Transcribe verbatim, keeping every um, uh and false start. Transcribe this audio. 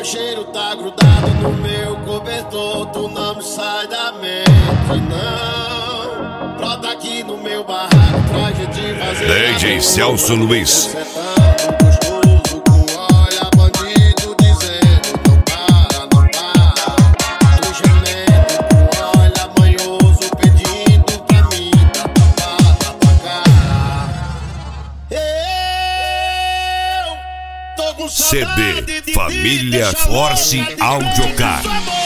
cheiro tá grudado no meu cobertor, tu não me sai da mente, não. Brota aqui no meu barraco pra gente fazer D J Celso Luiz. C D Família Force Audiocar.